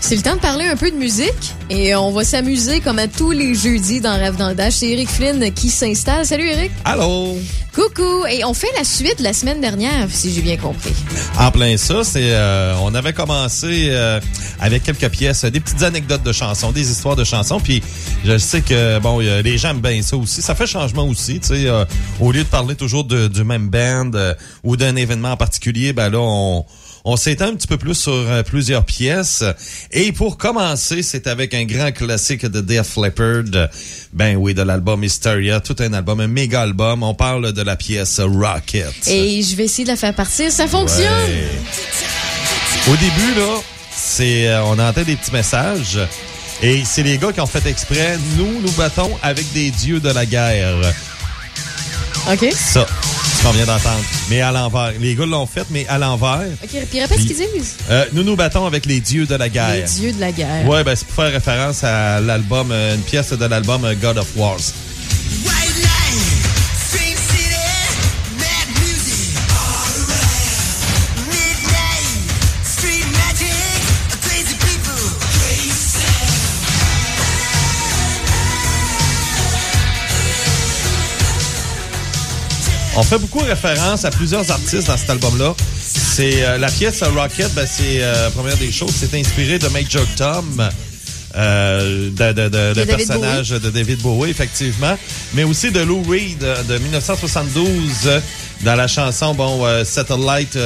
C'est le temps de parler un peu de musique et on va s'amuser comme à tous les jeudis dans Rêve dans le Dash. C'est Eric Flynn qui s'installe. Salut Eric. Allô. Coucou. Et on fait la suite la semaine dernière, si j'ai bien compris. En plein ça, on avait commencé avec quelques pièces, des petites anecdotes de chansons, des histoires de chansons. Puis je sais que les gens aiment bien ça aussi. Ça fait changement aussi, tu sais. Au lieu de parler toujours du même band ou d'un événement en particulier, ben là on s'étend un petit peu plus sur plusieurs pièces. Et pour commencer, c'est avec un grand classique de Def Leppard. Ben oui, de l'album Hysteria. Tout un album, un méga album. On parle de la pièce Rocket. Et je vais essayer de la faire partir. Ça fonctionne! Ouais. Au début, là, on entend des petits messages. Et c'est les gars qui ont fait exprès. Nous battons avec des dieux de la guerre. OK. Ça. On vient d'entendre, mais à l'envers. Les gars l'ont fait, mais à l'envers. OK, puis répète ce qu'ils disent. Nous battons avec les dieux de la guerre. Les dieux de la guerre. Ouais, ben c'est pour faire référence à l'album, une pièce de l'album God of Wars. On fait beaucoup référence à plusieurs artistes dans cet album-là. C'est la pièce Rocket, première des choses, c'est inspiré de Major Tom, le personnage de David Bowie, effectivement, mais aussi de Lou Reed de 1972 dans la chanson Satellite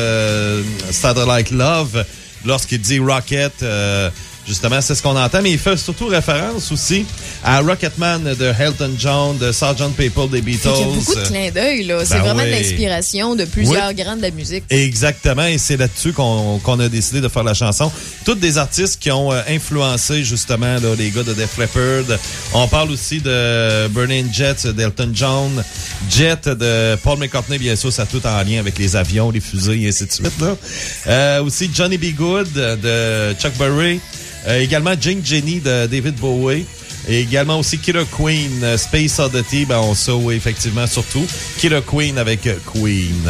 Love, lorsqu'il dit Rocket. Justement, c'est ce qu'on entend, mais il fait surtout référence aussi à Rocketman de Elton John, de Sgt. Pepper des Beatles. Il y a beaucoup de clins d'œil, là. C'est vraiment de l'inspiration de plusieurs grands de la musique. Exactement, et c'est là-dessus qu'on a décidé de faire la chanson. Toutes des artistes qui ont influencé, justement, là, les gars de Def Leppard. On parle aussi de Burning Jets d'Elton John, Jet de Paul McCartney, bien sûr, ça a tout en lien avec les avions, les fusées, et ainsi de suite, là. Aussi Johnny B. Good de Chuck Berry. Également Jane Jenny de David Bowie. Et également aussi Killer Queen, Space Oddity. Oui, effectivement, surtout. Killer Queen avec Queen.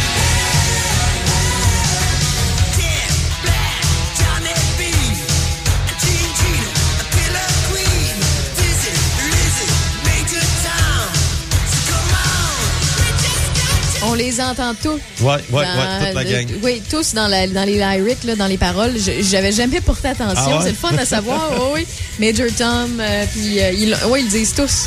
On les entend tous. Ouais, toute la gang. Oui, tous dans les lyrics, là, dans les paroles. J'avais jamais porté attention. Ah ouais? C'est le fun à savoir. Oui. Major Tom, puis ils disent tous.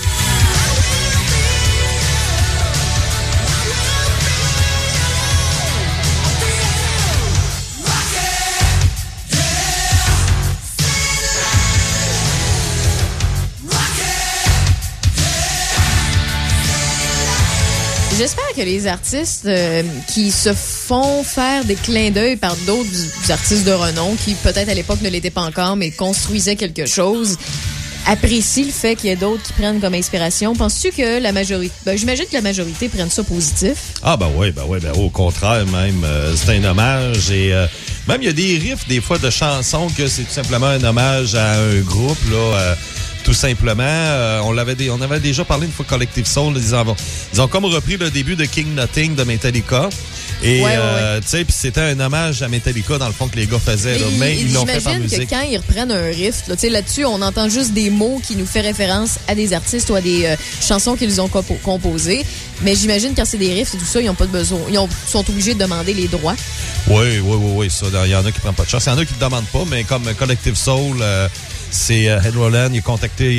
J'espère que les artistes qui se font faire des clins d'œil par d'autres artistes de renom, qui peut-être à l'époque ne l'étaient pas encore, mais construisaient quelque chose, apprécient le fait qu'il y ait d'autres qui prennent comme inspiration. Penses-tu que la majorité... j'imagine que la majorité prenne ça positif. Ah oui, au contraire même. C'est un hommage et... même il y a des riffs des fois de chansons que c'est tout simplement un hommage à un groupe, là... Tout simplement, on avait déjà parlé une fois Collective Soul, ils ont comme repris le début de King Nothing de Metallica. Et tu sais, puis c'était un hommage à Metallica dans le fond que les gars faisaient, là, mais ils l'ont fait par musique. J'imagine que quand ils reprennent un riff, là-dessus, on entend juste des mots qui nous fait référence à des artistes ou à des chansons qu'ils ont composées. Mais j'imagine quand c'est des riffs et tout ça, ils n'ont pas de besoin, sont obligés de demander les droits. Oui, ça. Il y en a qui prennent pas de chance. Il y en a qui ne demandent pas, mais comme Collective Soul, c'est Ed Roland, il a contacté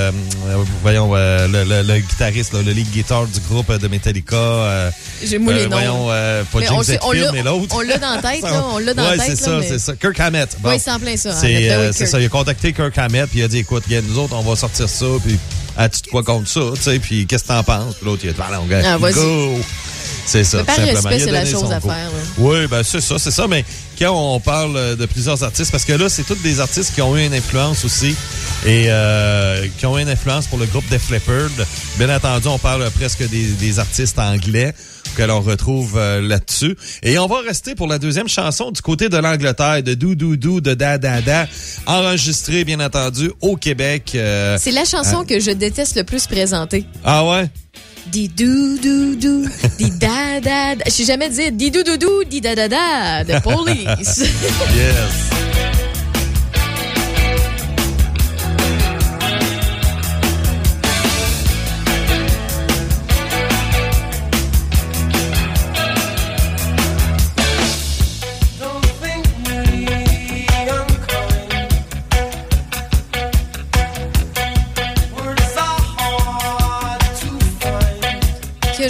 le guitariste, le lead guitar du groupe de Metallica. J'ai moi les noms. Pas James Hetfield, mais l'autre. On l'a dans la tête, là. On l'a dans la tête. C'est ça. Kirk Hammett. Oui, c'est en plein ça. C'est ça. Il a contacté Kirk Hammett, puis il a dit, écoute, nous autres, on va sortir ça, puis as-tu de quoi contre ça, tu sais, puis qu'est-ce que t'en penses? Puis l'autre, il a dit, go! C'est ça, par simplement. Respect, c'est la chose à faire. Oui, c'est ça. Mais quand on parle de plusieurs artistes, parce que là, c'est tous des artistes qui ont eu une influence aussi et qui ont eu une influence pour le groupe Def Leppard. Bien entendu, on parle presque des artistes anglais que l'on retrouve là-dessus. Et on va rester pour la deuxième chanson du côté de l'Angleterre, de Dou Dou Dou, de Da Da Da, enregistrée, bien entendu, au Québec. C'est la chanson que je déteste le plus présenter. Ah ouais? Di dou dou dou, di da da da. Je sais jamais dire di dou dou dou, di da da da, de Police. Yes.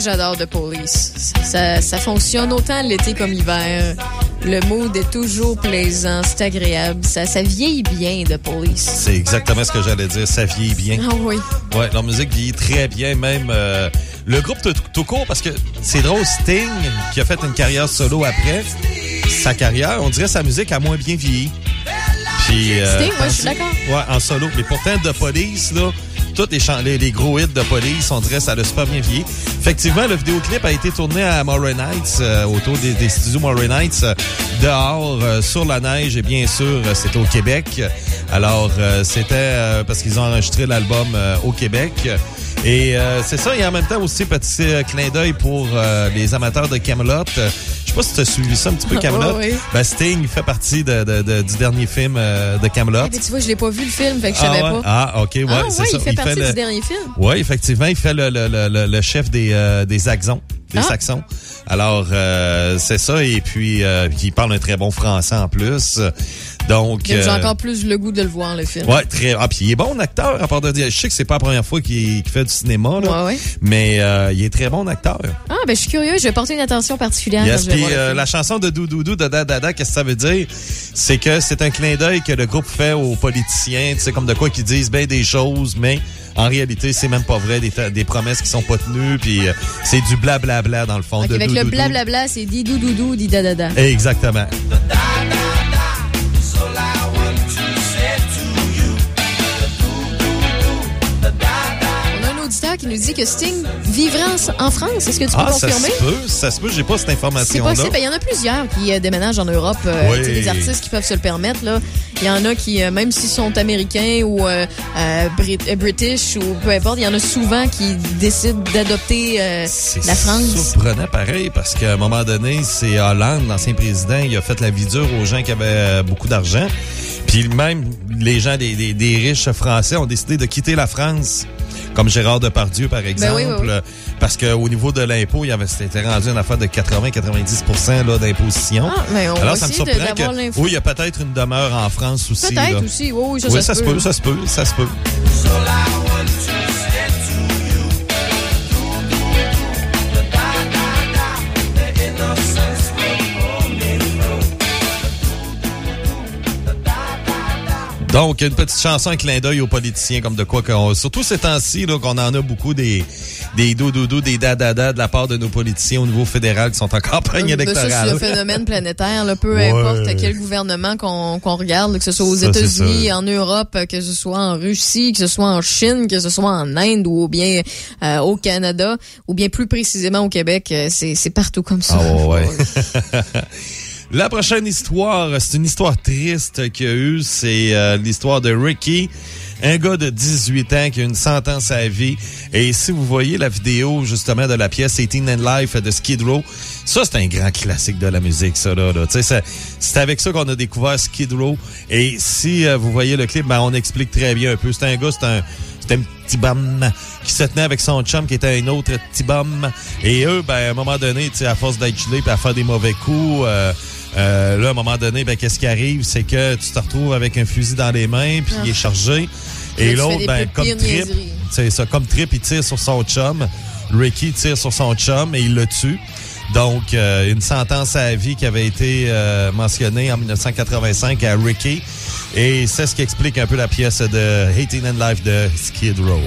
j'adore de Police. Ça fonctionne autant l'été comme l'hiver. Le mood est toujours plaisant, c'est agréable. Ça vieillit bien de Police. C'est exactement ce que j'allais dire, ça vieillit bien. Ah oui. Ouais, leur musique vieillit très bien, même le groupe tout court, parce que c'est drôle, Sting, qui a fait une carrière solo après, sa carrière, on dirait sa musique a moins bien vieilli. Puis, Sting, moi je suis d'accord. Ouais, en solo. Mais pourtant, The Police, là, tous les gros hits de Police, on dirait que ça a super bien vieilli. Effectivement, le vidéoclip a été tourné à Moray Nights, autour des studios Moray Nights, dehors, sur la neige, et bien sûr, c'était au Québec. Alors, c'était parce qu'ils ont enregistré l'album au Québec. Et c'est ça, et en même temps aussi, petit clin d'œil pour les amateurs de Kaamelott. Je sais pas si tu as suivi ça un petit peu, Kaamelott. Oui. Ben, Sting fait partie du dernier film de Kaamelott. Tu vois, je l'ai pas vu le film, fait que je savais pas. Ah, OK, ouais, c'est ça. Il fait partie du dernier film. Oui, effectivement, il fait le chef des Axons. Des Saxons. Alors, c'est ça. Et puis, il parle un très bon français en plus. Donc, j'ai encore plus le goût de le voir, le film. Ouais, très. Ah, puis il est bon acteur, à part de dire. Je sais que c'est pas la première fois qu'il fait du cinéma, là. Ouais. Mais il est très bon acteur. Ah, ben je suis curieux. Je vais porter une attention particulière. Yes, puis la chanson de Doudoudou de Dada, qu'est-ce que ça veut dire? C'est que c'est un clin d'œil que le groupe fait aux politiciens, tu sais, comme de quoi qu'ils disent bien des choses, mais en réalité, c'est même pas vrai, des promesses qui sont pas tenues, puis c'est du blablabla dans le fond. Okay, avec le blablabla, c'est dit doudoudou, dit dadada. Exactement. Qui nous dit que Sting vivrait en France. Est-ce que tu peux confirmer? Ça se peut. J'ai pas cette information-là. C'est possible. Il y en a plusieurs qui déménagent en Europe. Oui. Des artistes qui peuvent se le permettre. Là. Il y en a qui, même s'ils sont américains ou british ou peu importe, il y en a souvent qui décident d'adopter la France. C'est surprenant pareil parce qu'à un moment donné, c'est Hollande, l'ancien président, il a fait la vie dure aux gens qui avaient beaucoup d'argent. Puis même les gens des riches français ont décidé de quitter la France. Comme Gérard Depardieu, par exemple, oui. parce qu'au niveau de l'impôt, c'était rendu une affaire de 80-90% d'imposition. Ah, mais alors, ça me surprend que il y a peut-être une demeure en France aussi. Peut-être aussi, oui, ça se peut. Ça se peut. Donc, une petite chanson, un clin d'œil aux politiciens, comme de quoi surtout ces temps-ci, là, qu'on en a beaucoup des doudoudous, des dadada de la part de nos politiciens au niveau fédéral qui sont en campagne électorale. Ça, c'est le phénomène planétaire, là, peu importe quel gouvernement qu'on regarde, que ce soit aux États-Unis, en Europe, que ce soit en Russie, que ce soit en Chine, que ce soit en Inde ou bien au Canada, ou bien plus précisément au Québec, c'est partout comme ça. Oh, ouais. La prochaine histoire, c'est une histoire triste qu'il y a eu. C'est l'histoire de Ricky, un gars de 18 ans qui a une sentence à vie. Et si vous voyez la vidéo, justement, de la pièce 18 and Life de Skid Row, ça, c'est un grand classique de la musique, ça, là. Tu sais, c'est avec ça qu'on a découvert Skid Row. Et si vous voyez le clip, ben, on explique très bien un peu. C'est un gars, c'était un petit bum qui se tenait avec son chum qui était un autre petit bum. Et eux, ben, à un moment donné, tu sais, à force d'être gelé puis à faire des mauvais coups, là, à un moment donné, ben, qu'est-ce qui arrive? C'est que tu te retrouves avec un fusil dans les mains, puis il est chargé. Et l'autre, ben, comme trip, c'est ça, comme trip, il tire sur son chum. Ricky tire sur son chum et il le tue. Donc, une sentence à vie qui avait été mentionnée en 1985 à Ricky. Et c'est ce qui explique un peu la pièce de 18 and Life de Skid Row.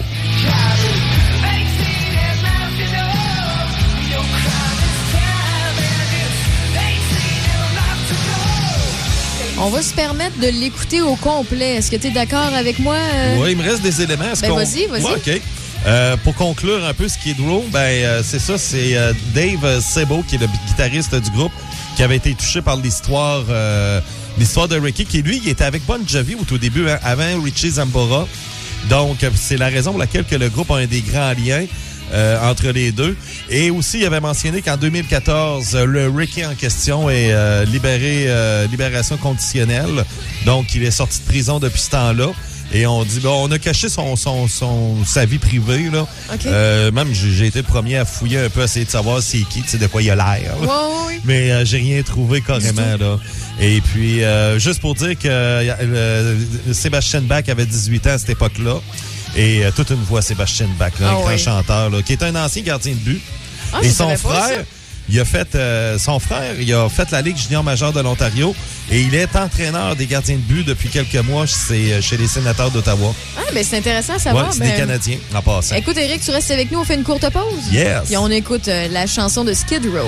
On va se permettre de l'écouter au complet. Est-ce que tu es d'accord avec moi? Oui, il me reste des éléments. Vas-y. Ouais, OK. Pour conclure un peu Skid Row, c'est ça, c'est Dave Sebo, qui est le guitariste du groupe, qui avait été touché par l'histoire de Ricky, qui lui, il était avec Bon Jovi au tout début, hein, avant Richie Zambora. Donc, c'est la raison pour laquelle que le groupe a un des grands liens entre les deux. Et aussi, il avait mentionné qu'en 2014, le Ricky en question est libération conditionnelle. Donc, il est sorti de prison depuis ce temps-là. Et on dit, bon, on a caché sa vie privée, là. Okay. Même, j'ai été le premier à fouiller un peu, à essayer de savoir c'est qui, tu sais, de quoi il a l'air. Oui. Mais j'ai rien trouvé carrément, là. Et puis, juste pour dire que Sébastien Bach avait 18 ans à cette époque-là. Et toute une voix, Sébastien Bach, là, un grand chanteur, là, qui est un ancien gardien de but. Et son frère, il a fait la Ligue junior majeure de l'Ontario et il est entraîneur des gardiens de but depuis quelques mois chez les Sénateurs d'Ottawa. Ah, ben c'est intéressant à savoir. Ouais, c'est des Canadiens, en passant. Écoute, Éric, tu restes avec nous, on fait une courte pause. Yes. Puis on écoute la chanson de Skid Row.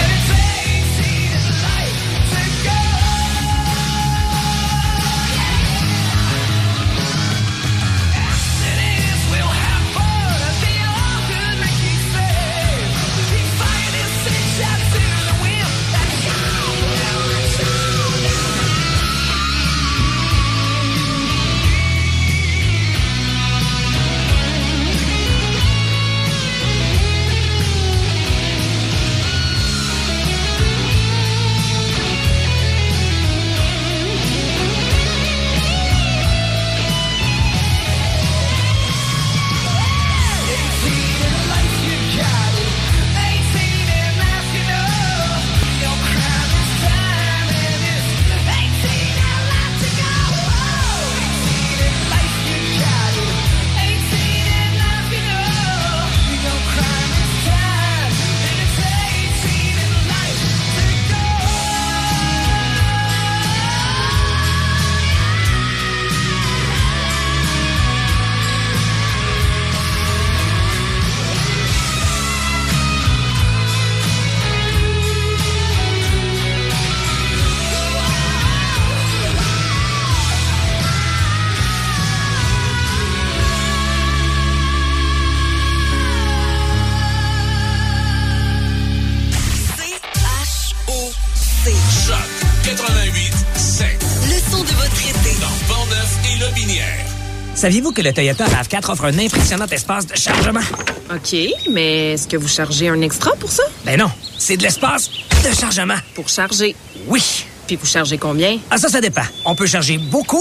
Saviez-vous que le Toyota RAV4 offre un impressionnant espace de chargement? OK, mais est-ce que vous chargez un extra pour ça? Ben non, c'est de l'espace de chargement. Pour charger? Oui. Puis vous chargez combien? Ah, ça dépend. On peut charger beaucoup,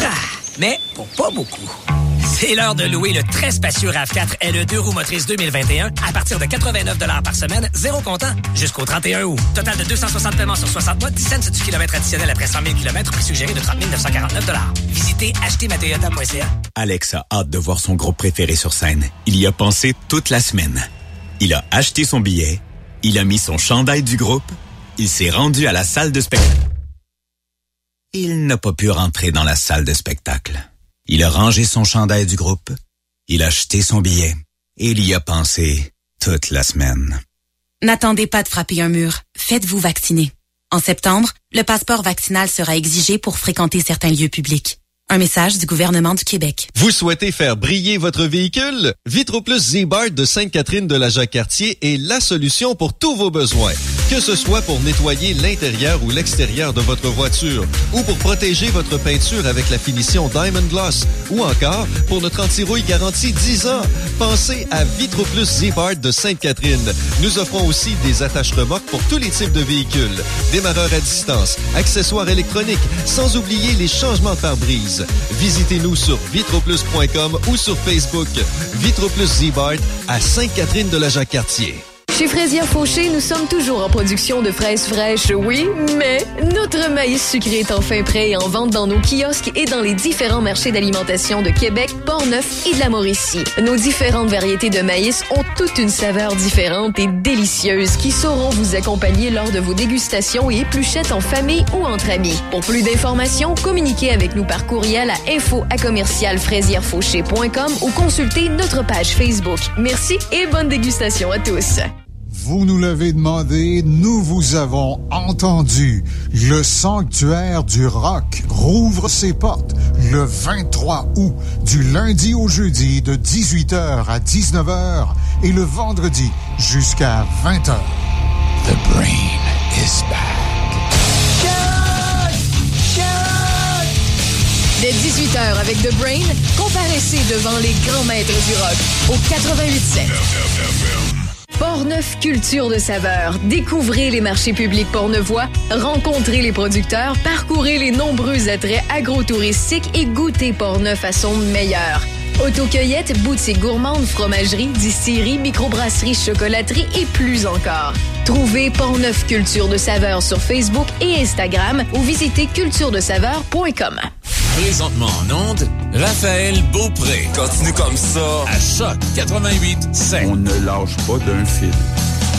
mais pour pas beaucoup. C'est l'heure de louer le très spacieux RAV4 LE 2 roues motrices 2021 à partir de 89 $ par semaine, 0 comptant, jusqu'au 31 août. Total de 260 paiements sur 60 mois, 10 cents du kilomètre additionnel après 100 000 km, prix suggéré de 30 949 $. Visitez achetermatoyota.ca. Alex a hâte de voir son groupe préféré sur scène. Il y a pensé toute la semaine. Il a acheté son billet, il a mis son chandail du groupe, il s'est rendu à la salle de spectacle. Il n'a pas pu rentrer dans la salle de spectacle. Il a rangé son chandail du groupe, il a acheté son billet et il y a pensé toute la semaine. N'attendez pas de frapper un mur. Faites-vous vacciner. En septembre, le passeport vaccinal sera exigé pour fréquenter certains lieux publics. Un message du gouvernement du Québec. Vous souhaitez faire briller votre véhicule? VitroPlus Z-Bart de Sainte-Catherine de la Jacques-Cartier est la solution pour tous vos besoins. Que ce soit pour nettoyer l'intérieur ou l'extérieur de votre voiture, ou pour protéger votre peinture avec la finition Diamond Gloss, ou encore pour notre anti-rouille garantie 10 ans. Pensez à VitroPlus Z-Bart de Sainte-Catherine. Nous offrons aussi des attaches remorques pour tous les types de véhicules, démarreurs à distance, accessoires électroniques, sans oublier les changements de pare-brise. Visitez-nous sur vitroplus.com ou sur Facebook. VitroPlus Z-Bart à Sainte-Catherine de la Jacques-Cartier. Chez Fraisière Fauché, nous sommes toujours en production de fraises fraîches, oui, mais notre maïs sucré est enfin prêt et en vente dans nos kiosques et dans les différents marchés d'alimentation de Québec, Portneuf et de la Mauricie. Nos différentes variétés de maïs ont toute une saveur différente et délicieuse qui sauront vous accompagner lors de vos dégustations et épluchettes en famille ou entre amis. Pour plus d'informations, communiquez avec nous par courriel à info@commercialfraisierfauché.com ou consultez notre page Facebook. Merci et bonne dégustation à tous. Vous nous l'avez demandé, nous vous avons entendu. Le Sanctuaire du Rock rouvre ses portes le 23 août, du lundi au jeudi de 18h à 19h et le vendredi jusqu'à 20h. The Brain is back. Dès 18h avec The Brain, comparaissez devant les grands maîtres du rock au 88.7. Portneuf Culture de saveur. Découvrez les marchés publics portneuvois, rencontrez les producteurs, parcourez les nombreux attraits agrotouristiques et goûtez Portneuf à son meilleur. Autocueillette, boutique gourmande, fromagerie, distillerie, microbrasserie, chocolaterie et plus encore. Trouvez Portneuf Culture de saveur sur Facebook et Instagram ou visitez culturedesaveur.com. Présentement en onde, Raphaël Beaupré. Continue comme ça. À Choc 88.7. On ne lâche pas d'un fil.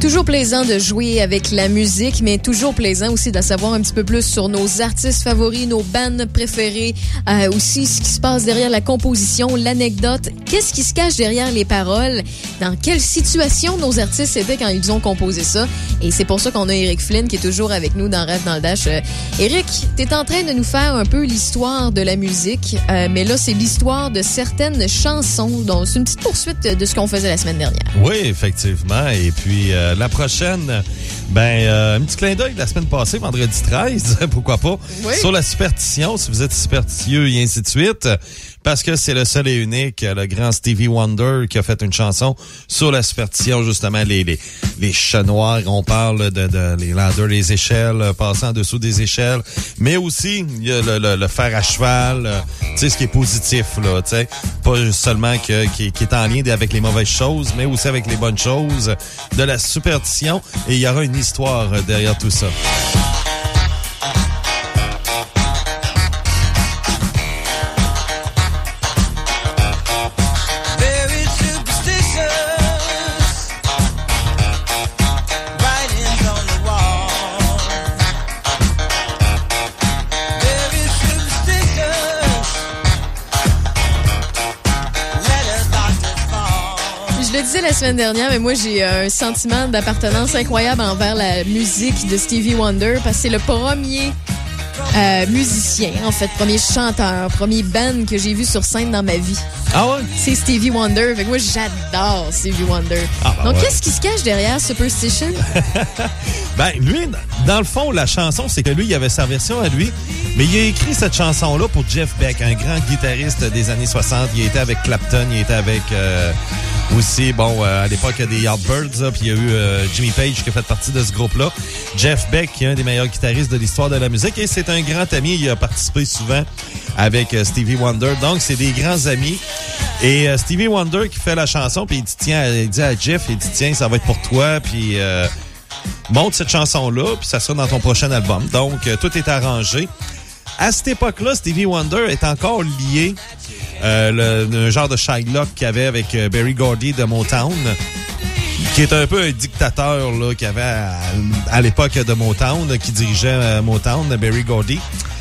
Toujours plaisant de jouer avec la musique, mais toujours plaisant aussi de savoir un petit peu plus sur nos artistes favoris, nos bands préférés, aussi ce qui se passe derrière la composition, l'anecdote, qu'est-ce qui se cache derrière les paroles, dans quelle situation nos artistes étaient quand ils ont composé ça. Et c'est pour ça qu'on a Eric Flynn qui est toujours avec nous dans Rêve dans le Dash. Eric, t'es en train de nous faire un peu l'histoire de la musique, mais là, c'est l'histoire de certaines chansons. Donc, c'est une petite poursuite de ce qu'on faisait la semaine dernière. Oui, effectivement. Et puis, la prochaine, un petit clin d'œil de la semaine passée, vendredi 13, pourquoi pas, oui. Sur la superstition, si vous êtes superstitieux et ainsi de suite, parce que c'est le seul et unique, le grand Stevie Wonder qui a fait une chanson sur la superstition, justement, les chats noirs, on parle de les ladders, les échelles, passant en dessous des échelles, mais aussi, il y a le fer à cheval, tu sais, ce qui est positif, là, tu sais, pas seulement qui est en lien avec les mauvaises choses, mais aussi avec les bonnes choses, de la superstition, et il y aura une histoire derrière tout ça. Je le disais la semaine dernière, mais moi, j'ai un sentiment d'appartenance incroyable envers la musique de Stevie Wonder parce que c'est le premier musicien, en fait, premier chanteur, premier band que j'ai vu sur scène dans ma vie. Ah ouais? C'est Stevie Wonder. Fait que moi, j'adore Stevie Wonder. Donc, qu'est-ce qui se cache derrière Superstition? Lui, dans le fond, la chanson, c'est que lui, il avait sa version à lui, mais il a écrit cette chanson-là pour Jeff Beck, un grand guitariste des années 60. Il était avec Clapton, il était avec aussi, à l'époque, des Yardbirds, puis il y a eu Jimmy Page qui a fait partie de ce groupe-là. Jeff Beck, qui est un des meilleurs guitaristes de l'histoire de la musique, et c'est un grand ami. Il a participé souvent avec Stevie Wonder. Donc, c'est des grands amis. Et Stevie Wonder qui fait la chanson, puis il dit à Jeff, il dit, tiens, ça va être pour toi, puis monte cette chanson-là, puis ça sera dans ton prochain album. Donc, tout est arrangé. À cette époque-là, Stevie Wonder est encore lié un genre de Shylock qu'il avait avec Berry Gordy de Motown, qui est un peu un dictateur là qu'il avait à l'époque de Motown, qui dirigeait Motown, Berry Gordy.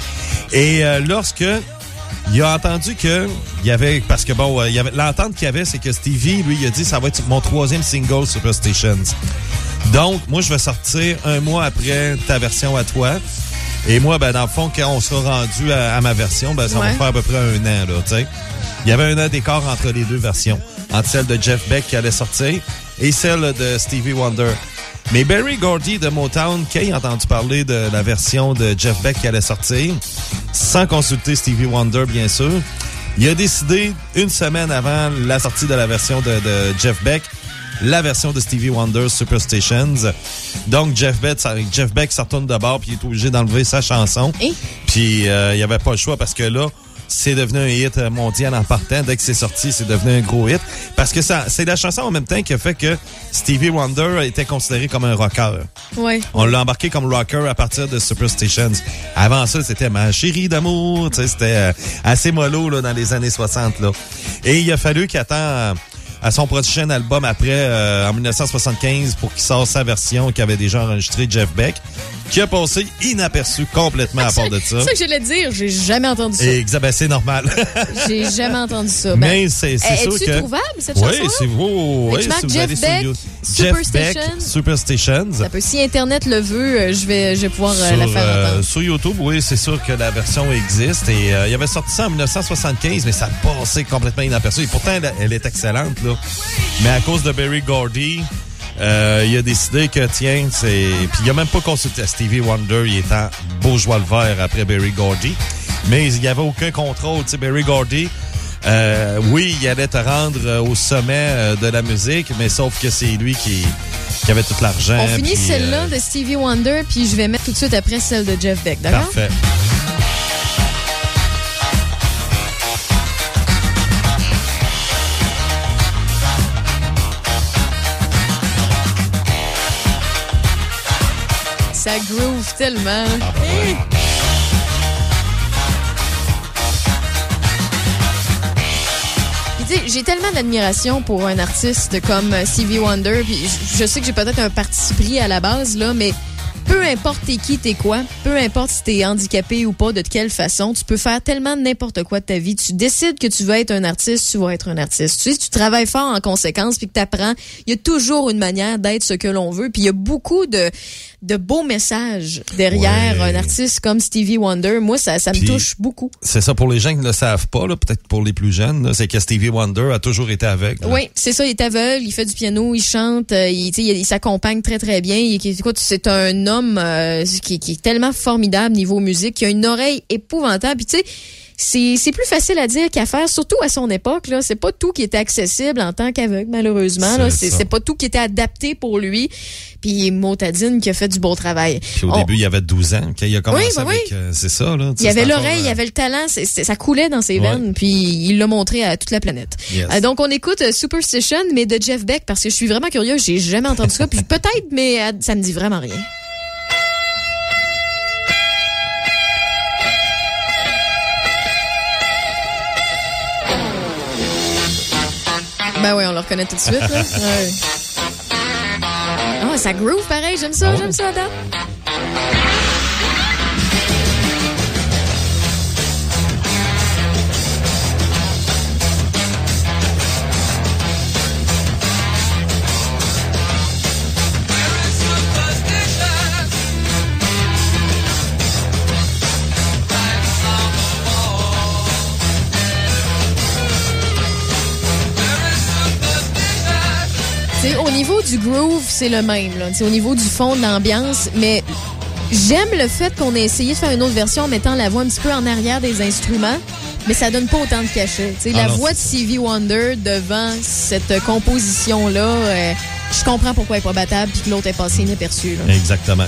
Et lorsque il a entendu que il y avait, parce que il y avait l'entente qu'il y avait, c'est que Stevie, lui, il a dit, ça va être mon 3e single, Superstitions. Donc, moi, je vais sortir un mois après ta version à toi. Et moi, dans le fond, quand on sera rendu à ma version, ça va faire à peu près 1 an, là, tu sais. Il y avait 1 an d'écart entre les deux versions. Entre celle de Jeff Beck qui allait sortir et celle de Stevie Wonder. Mais Berry Gordy de Motown, qui a entendu parler de la version de Jeff Beck qui allait sortir, sans consulter Stevie Wonder, bien sûr, il a décidé, 1 semaine avant la sortie de la version de Jeff Beck, la version de Stevie Wonder, Superstitions. Donc, Jeff Beck se retourne de bord puis il est obligé d'enlever sa chanson. Puis, il n'y avait pas le choix parce que là, c'est devenu un hit mondial en partant. Dès que c'est sorti, c'est devenu un gros hit. Parce que c'est la chanson en même temps qui a fait que Stevie Wonder était considéré comme un rocker. Ouais. On l'a embarqué comme rocker à partir de Superstitions. Avant ça, c'était Ma chérie d'amour. Tu sais, c'était assez mollo là, dans les années 60. Là. Et il a fallu qu'il attende à son prochain album après, en 1975, pour qu'il sorte sa version qui avait déjà enregistré Jeff Beck, qui a passé inaperçu complètement à part de ça. C'est ça que j'allais te dire, j'ai jamais entendu ça. Exactement, c'est normal. J'ai jamais entendu ça. Mais c'est sûr que... Es-tu trouvable, cette chanson-là? Oui, c'est vous. Oui, si vous allez sur Jeff Beck, Superstitions. Ça peut, si Internet le veut, je vais pouvoir la faire entendre. Sur YouTube, oui, c'est sûr que la version existe. Et il avait sorti ça en 1975, mais ça passait complètement inaperçu. Et pourtant, elle est excellente, là. Mais à cause de Berry Gordy, il a décidé que, tiens, Puis il a même pas consulté Stevie Wonder, il était en beau joie le vert après Berry Gordy. Mais il n'y avait aucun contrôle. Tu sais, Berry Gordy, oui, il allait te rendre au sommet de la musique, mais sauf que c'est lui qui avait tout l'argent. On finit celle-là de Stevie Wonder, puis je vais mettre tout de suite après celle de Jeff Beck, d'accord? Parfait. Ça groove tellement. Tu sais, j'ai tellement d'admiration pour un artiste comme Stevie Wonder, puis je sais que j'ai peut-être un parti pris à la base, là, mais peu importe t'es qui, t'es quoi, peu importe si t'es handicapé ou pas, de quelle façon, tu peux faire tellement n'importe quoi de ta vie. Tu décides que tu veux être un artiste, tu vas être un artiste. Tu sais, si tu travailles fort en conséquence puis que t'apprends, il y a toujours une manière d'être ce que l'on veut. Puis il y a beaucoup de beaux messages derrière un artiste comme Stevie Wonder. Moi, ça me touche beaucoup. C'est ça, pour les gens qui ne le savent pas, là, peut-être pour les plus jeunes, là, c'est que Stevie Wonder a toujours été aveugle. Oui, c'est ça, il est aveugle, il fait du piano, il chante, il s'accompagne très très bien. Écoute, c'est un homme qui est tellement formidable niveau musique, qui a une oreille épouvantable. Puis tu sais, c'est plus facile à dire qu'à faire, surtout à son époque. Là, c'est pas tout qui était accessible en tant qu'aveugle, malheureusement. Là, c'est pas tout qui était adapté pour lui. Puis Motadine qui a fait du beau travail. Puis au début, il avait 12 ans. Quand il a commencé avec... c'est ça, là. Il avait l'oreille, il avait le talent. Ça coulait dans ses veines. Puis il l'a montré à toute la planète. Yes. Donc, on écoute Superstition, mais de Jeff Beck, parce que je suis vraiment curieux. J'ai jamais entendu ça. Puis peut-être, mais ça me dit vraiment rien. Ben oui, on le reconnaît tout de suite, là. Ouais. Oh, ça groove pareil, j'aime ça, Adam. Au niveau du groove, c'est le même. Là. Au niveau du fond, de l'ambiance, mais j'aime le fait qu'on ait essayé de faire une autre version en mettant la voix un petit peu en arrière des instruments, mais ça donne pas autant de cachet. La voix de Stevie Wonder devant cette composition-là, je comprends pourquoi elle est pas battable puis que l'autre est passé inaperçu. Là. Exactement.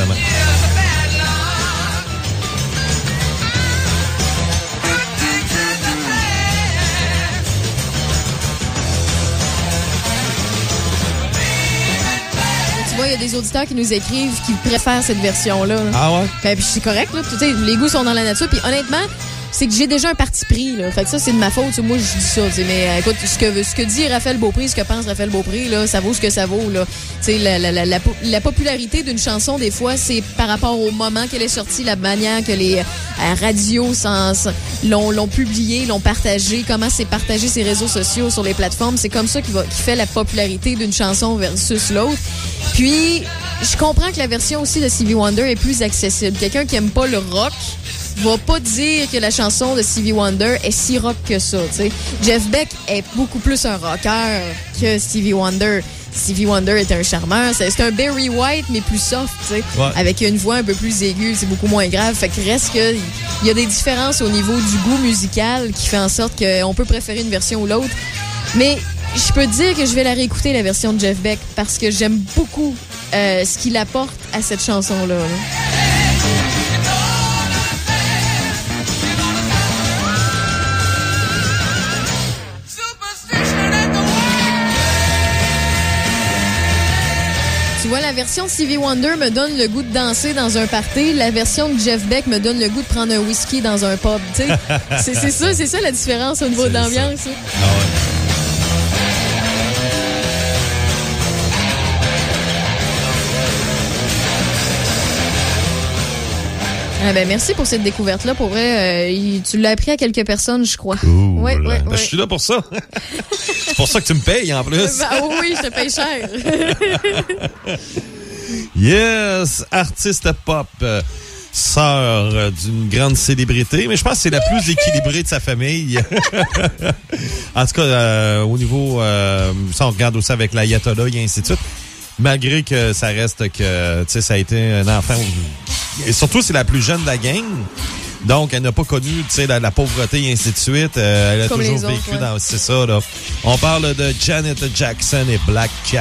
Il y a des auditeurs qui nous écrivent qui préfèrent cette version-là. Ah ouais? Puis c'est correct, là. Les goûts sont dans la nature. Puis honnêtement, c'est que j'ai déjà un parti pris, là. Fait que ça, c'est de ma faute. Moi, je dis ça, mais écoute, ce que dit Raphaël Beaupré, ce que pense Raphaël Beaupré, là, ça vaut ce que ça vaut, là. La popularité d'une chanson, des fois, c'est par rapport au moment qu'elle est sortie, la manière que les radios l'ont publiée, l'ont partagée, comment c'est partagé ses réseaux sociaux sur les plateformes. C'est comme ça qui fait la popularité d'une chanson versus l'autre. Puis, je comprends que la version aussi de Stevie Wonder est plus accessible. Quelqu'un qui aime pas le rock va pas dire que la chanson de Stevie Wonder est si rock que ça, tu sais. Jeff Beck est beaucoup plus un rocker que Stevie Wonder. Stevie Wonder est un charmeur. C'est un Barry White, mais plus soft, tu sais. Ouais. Avec une voix un peu plus aiguë, c'est beaucoup moins grave. Fait que reste que il y a des différences au niveau du goût musical qui fait en sorte qu'on peut préférer une version ou l'autre. Mais je peux te dire que je vais la réécouter, la version de Jeff Beck, parce que j'aime beaucoup ce qu'il apporte à cette chanson-là. Là. Tu vois, la version de Stevie Wonder me donne le goût de danser dans un party. La version de Jeff Beck me donne le goût de prendre un whisky dans un pub. Tu sais, c'est ça la différence au niveau de l'ambiance. Ah ouais. Ah ben merci pour cette découverte-là. Pour vrai, tu l'as appris à quelques personnes, je crois. Cool. Ouais. Je suis là pour ça. C'est pour ça que tu me payes, en plus. Oui, je te paye cher. Yes! Artiste pop. Sœur d'une grande célébrité, mais je pense que c'est la plus équilibrée de sa famille. En tout cas, au niveau... ça, on regarde aussi avec l'Ayatollah et ainsi de suite. Malgré que ça reste que, tu sais, ça a été un enfant... Et surtout, c'est la plus jeune de la gang. Donc, elle n'a pas connu, tu sais, la pauvreté et ainsi de suite. Elle a toujours vécu dans... C'est ça, là. On parle de Janet Jackson et Black Cat.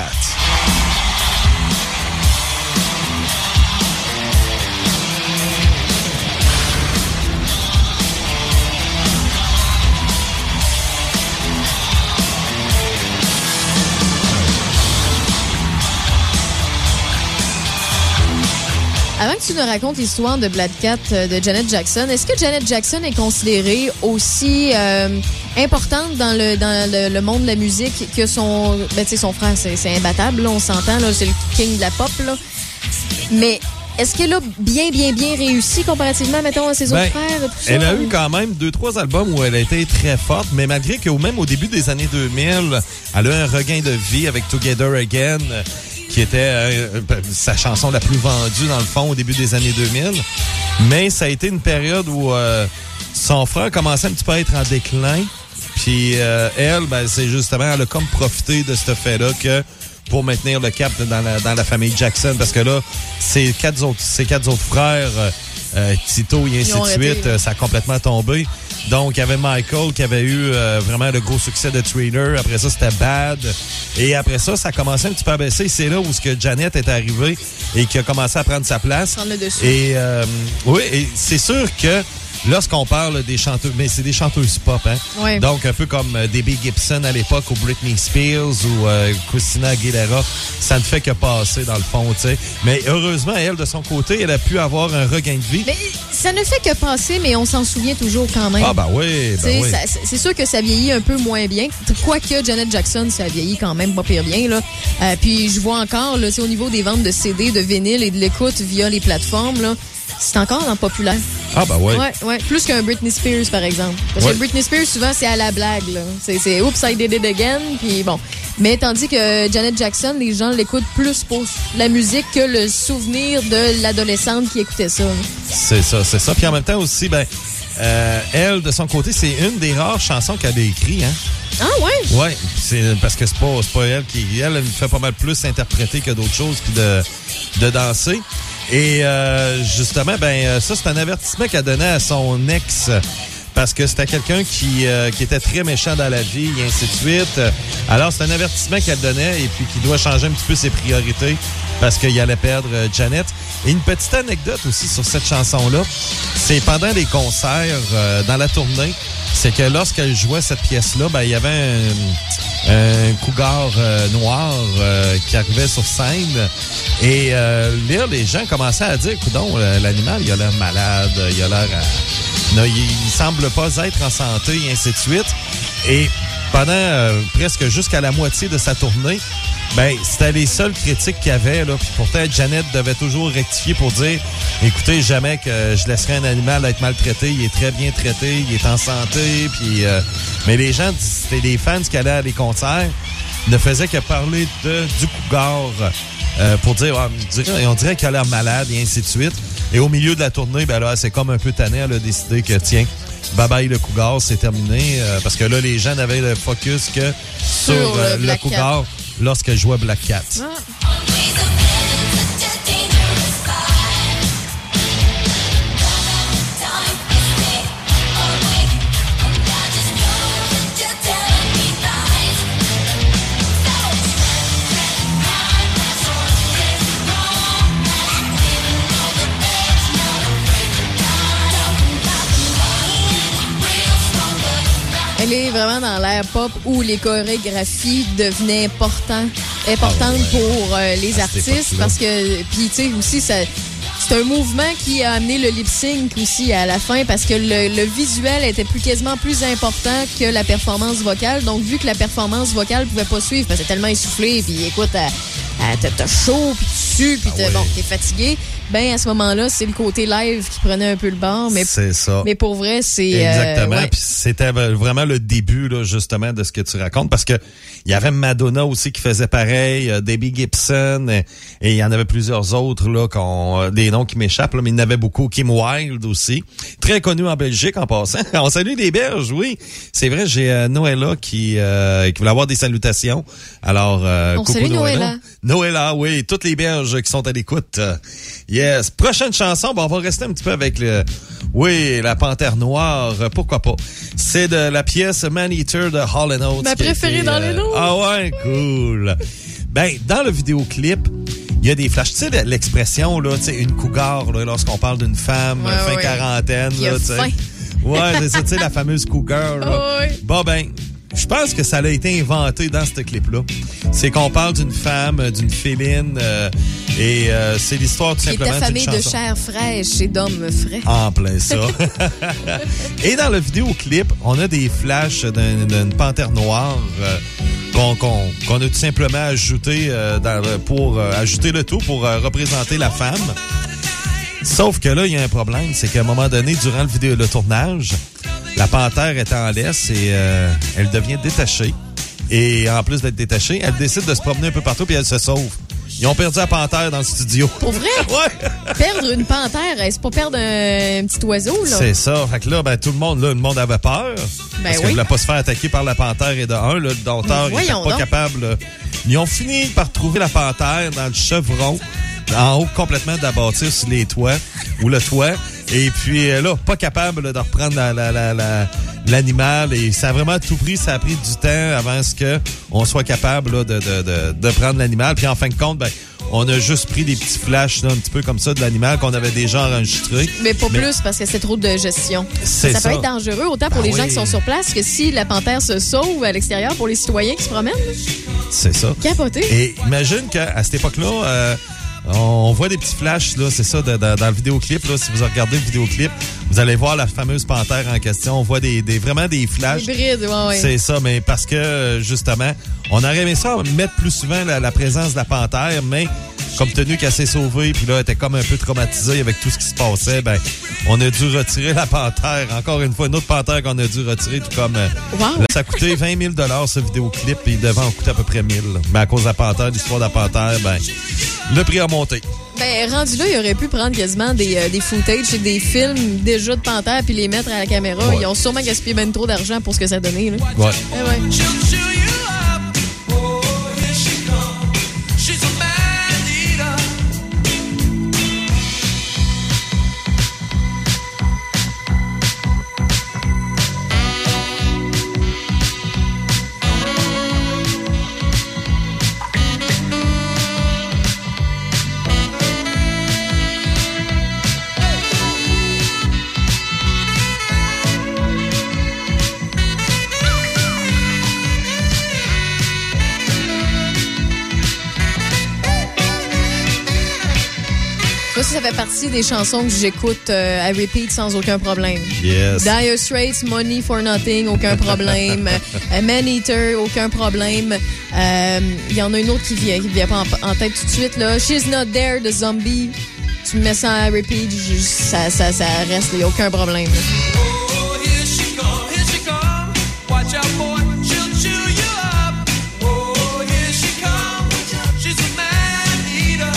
Avant que tu nous racontes l'histoire de Black Cat de Janet Jackson, est-ce que Janet Jackson est considérée aussi importante dans le monde de la musique que son frère? C'est imbattable, là, on s'entend, là, c'est le king de la pop, là. Mais est-ce qu'elle a bien réussi comparativement, mettons, à ses autres frères? Tout ça, elle a eu quand même 2-3 albums où elle a été très forte, mais malgré que même au début des années 2000, elle a eu un regain de vie avec Together Again, qui était sa chanson la plus vendue, dans le fond, au début des années 2000. Mais ça a été une période où son frère commençait un petit peu à être en déclin. Puis elle, c'est justement, elle a comme profité de ce fait-là que pour maintenir le cap dans la famille Jackson. Parce que là, ses quatre autres frères, Tito et ainsi de suite, ça a complètement tombé. Donc, il y avait Michael qui avait eu vraiment le gros succès de Thriller. Après ça, c'était Bad. Et après ça, ça a commencé un petit peu à baisser. C'est là où ce que Janet est arrivée et qui a commencé à prendre sa place. Prendre le dessus. Et oui, et c'est sûr que lorsqu'on parle des chanteuses, mais c'est des chanteuses pop, hein? Oui. Donc, un peu comme Debbie Gibson à l'époque, ou Britney Spears, ou Christina Aguilera, ça ne fait que passer, dans le fond, tu sais. Mais heureusement, elle, de son côté, elle a pu avoir un regain de vie. Mais ça ne fait que passer, mais on s'en souvient toujours quand même. Ah, ben oui, oui. C'est sûr que ça vieillit un peu moins bien. Quoique Janet Jackson, ça vieillit quand même pas pire bien, là. Puis je vois encore, là, au niveau des ventes de CD, de vinyle et de l'écoute via les plateformes, là, c'est encore populaire. Ah, ben oui. Ouais. Plus qu'un Britney Spears, par exemple. Parce que Britney Spears, souvent, c'est à la blague, là. C'est Oops, I did it again, puis bon. Mais tandis que Janet Jackson, les gens l'écoutent plus pour la musique que le souvenir de l'adolescente qui écoutait ça. C'est ça. Puis en même temps aussi, elle, de son côté, c'est une des rares chansons qu'elle a écrites, hein. Ah, ouais? Ouais, c'est parce que c'est pas elle qui... Elle fait pas mal plus interpréter que d'autres choses, puis de danser. Et justement, ça, c'est un avertissement qu'elle donnait à son ex, parce que c'était quelqu'un qui était très méchant dans la vie, et ainsi de suite. Alors, c'est un avertissement qu'elle donnait, et puis qui doit changer un petit peu ses priorités, parce qu'il allait perdre Janet. Et une petite anecdote aussi sur cette chanson-là, c'est pendant les concerts, dans la tournée, c'est que lorsqu'elle jouait cette pièce-là, il y avait un cougar noir qui arrivait sur scène. Et là, les gens commençaient à dire, coudonc, l'animal, il a l'air malade, il a l'air il semble pas être en santé, et ainsi de suite. Et pendant presque jusqu'à la moitié de sa tournée, c'était les seules critiques qu'il y avait, là. Puis pourtant, Janet devait toujours rectifier pour dire, écoutez, jamais que je laisserai un animal être maltraité. Il est très bien traité, il est en santé. Puis, mais les gens, c'était les fans qui allaient à les concerts, ne faisaient que parler du cougar pour dire, on dirait qu'il a l'air malade et ainsi de suite. Et au milieu de la tournée, là, c'est comme un peu tanné, elle a décidé que, tiens, bye-bye le cougar, c'est terminé. Parce que là, les gens n'avaient le focus que sur le cougar lorsqu'elle jouait Black Cat. Ah. Elle est vraiment dans l'ère pop où les chorégraphies devenaient importantes pour les artistes parce que, puis tu sais aussi, c'est un mouvement qui a amené le lip-sync aussi à la fin parce que le visuel était quasiment plus important que la performance vocale. Donc, vu que la performance vocale pouvait pas suivre parce que c'est tellement essoufflé, puis écoute, t'as chaud, puis tu sues, puis t'es fatigué, à ce moment-là, c'est le côté live qui prenait un peu le bord. Mais c'est ça. Mais pour vrai, c'est... Exactement. Puis c'était vraiment le début, là, justement, de ce que tu racontes. Parce que il y avait Madonna aussi qui faisait pareil, Debbie Gibson, et il y en avait plusieurs autres, là, des noms qui m'échappent, là, mais il y en avait beaucoup. Kim Wilde aussi. Très connu en Belgique, en passant. On salue les Belges, oui. C'est vrai, j'ai Noëlla qui voulait avoir des salutations. Alors, on coucou salue Noëlla. Noëlla, oui. Toutes les Belges qui sont à l'écoute. Yes. Prochaine chanson, on va rester un petit peu avec la Panthère Noire, pourquoi pas. C'est de la pièce Man Eater de Hall & Oates. Ma préférée dans les noms. Ah ouais, cool. Dans le vidéoclip, il y a des flashs. Tu sais, l'expression, là, tu sais, une cougar, là, lorsqu'on parle d'une femme, fin quarantaine, là, tu sais. Ouais, c'est ça, tu sais, la fameuse cougar, là. Ouais. Bon, Je pense que ça a été inventé dans ce clip-là. C'est qu'on parle d'une femme, d'une féline, et c'est l'histoire tout simplement d'une chanson. Qui est affamée de chair fraîche et d'hommes frais. En plein ça. Et dans le vidéoclip, on a des flashs d'une panthère noire qu'on a tout simplement ajouté pour ajouter le tout pour représenter la femme. Sauf que là, il y a un problème, c'est qu'à un moment donné, durant le tournage, la panthère est en laisse et elle devient détachée. Et en plus d'être détachée, elle décide de se promener un peu partout puis elle se sauve. Ils ont perdu la panthère dans le studio. Pour vrai? Ouais! Perdre une panthère, c'est pas perdre un petit oiseau, là? C'est ça. Fait que là, tout le monde avait peur. Parce qu'il voulait pas se faire attaquer par la panthère et de un, le docteur n'était pas capable. Ils ont fini par trouver la panthère dans le chevron, en haut complètement de la bâtisse sur les toits, ou le toit. Et puis là, pas capable de reprendre l'animal. Et ça a vraiment tout pris. Ça a pris du temps avant qu'on soit capable là, de prendre l'animal. Puis en fin de compte, on a juste pris des petits flashs là, un petit peu comme ça de l'animal qu'on avait déjà enregistré. Mais pas plus parce que c'est trop de gestion. Ça peut être dangereux autant pour les gens qui sont sur place que si la panthère se sauve à l'extérieur pour les citoyens qui se promènent. C'est ça. Capoté. Et imagine qu'à cette époque-là... on voit des petits flashs, là, c'est ça, dans le vidéoclip. Là, si vous regardez le vidéoclip, vous allez voir la fameuse panthère en question. On voit vraiment des flashs. Hybrides, ouais. C'est ça, mais parce que, justement, on aurait aimé ça mettre plus souvent la présence de la panthère, mais comme tenu qu'elle s'est sauvée, puis là, elle était comme un peu traumatisée avec tout ce qui se passait, on a dû retirer la panthère. Encore une fois, une autre panthère qu'on a dû retirer, tout comme... Wow. Là, ça a coûté 20 000 ce vidéoclip, puis il devait en coûter à peu près 1 000. Mais à cause de la panthère, l'histoire de la panthère, le prix a monté. Rendu là, il aurait pu prendre quasiment des footage et des films déjà de panthère puis les mettre à la caméra. Ouais. Ils ont sûrement gaspillé ben trop d'argent pour ce que ça donnait. Là. Ouais. Ça fait partie des chansons que j'écoute à repeat sans aucun problème. Yes. Dire Straits, Money for Nothing, aucun problème. Man-Eater, aucun problème. Il y en a une autre qui vient pas en tête tout de suite. Là. She's Not There, de Zombie. Tu me mets ça à repeat, ça reste, il n'y a aucun problème. Oh, here she come, watch out boy, she'll chew you up. Oh, here she come, she's a man-eater.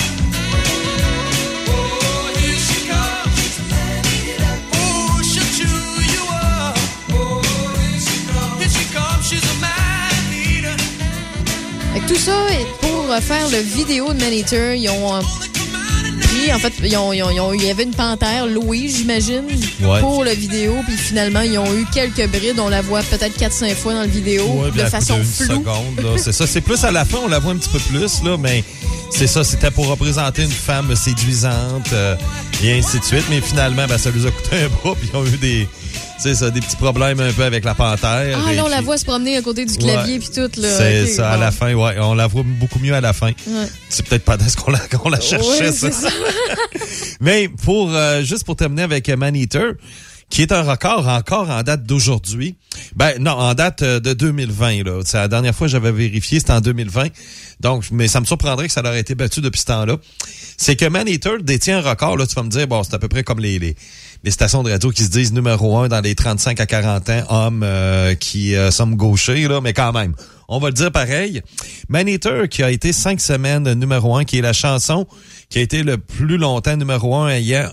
Tout ça, pour faire le vidéo de Man-Eater, ils ont pris, en fait, il y avait une panthère louée, j'imagine, pour le vidéo, puis finalement, ils ont eu quelques brides, on la voit peut-être 4-5 fois dans le vidéo, de façon floue. C'est ça, c'est plus à la fin, on la voit un petit peu plus, là, mais c'est ça, c'était pour représenter une femme séduisante, et ainsi de suite, mais finalement, ça nous a coûté un bras, puis ils ont eu des petits problèmes un peu avec la panthère. Ah, là, on la voit se promener à côté du clavier puis tout. Là. C'est ça, à la fin, on la voit beaucoup mieux à la fin. Ouais. C'est peut-être pas ce qu'on la cherchait, c'est ça. Mais juste pour terminer avec Man-Eater, qui est un record encore en date d'aujourd'hui. En date de 2020, là. C'est la dernière fois que j'avais vérifié, c'était en 2020. Donc, mais ça me surprendrait que ça aurait été battu depuis ce temps-là. C'est que Man-Eater détient un record, là, tu vas me dire, c'est à peu près comme les stations de radio qui se disent numéro 1 dans les 35 à 40 ans, hommes qui sommes gauchers, là, mais quand même. On va le dire pareil. Man-Eater, qui a été 5 semaines numéro 1, qui est la chanson qui a été le plus longtemps numéro 1 ayant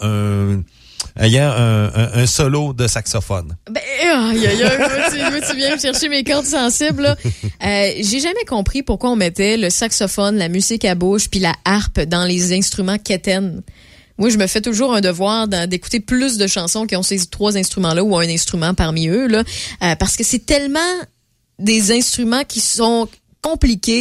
un solo de saxophone. Tu viens me chercher mes cordes sensibles, là. J'ai jamais compris pourquoi on mettait le saxophone, la musique à bouche puis la harpe dans les instruments quétaines. Moi, je me fais toujours un devoir d'écouter plus de chansons qui ont ces 3 instruments-là ou un instrument parmi eux, là, parce que c'est tellement des instruments qui sont compliqués,